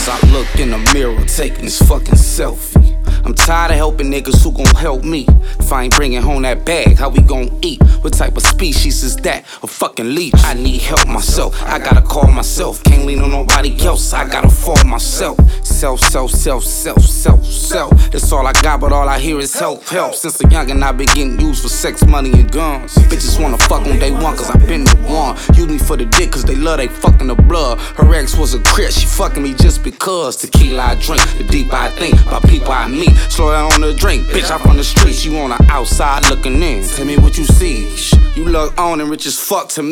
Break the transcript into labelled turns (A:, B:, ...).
A: as I look in the mirror, taking this fucking selfie. I'm tired of helping niggas who gon' help me. If I ain't bringing home that bag, how we gon' eat? What type of species is that? A fucking leech. I need help myself, I gotta call myself. Can't lean on nobody else, I gotta fall myself. Self. That's all I got, but all I hear is help. Since a youngin' I been getting used for sex, money, and guns. Bitches wanna fuck on day one, cause I been the one. Use me for the dick, cause they love they fucking the blood. Her ex was a crit, she fucking me just because. Tequila I drink, the deeper I think about people I meet. Slow down on the drink, bitch, I from the streets. You on the outside looking in. Tell me what you see. You look on and rich as fuck to me.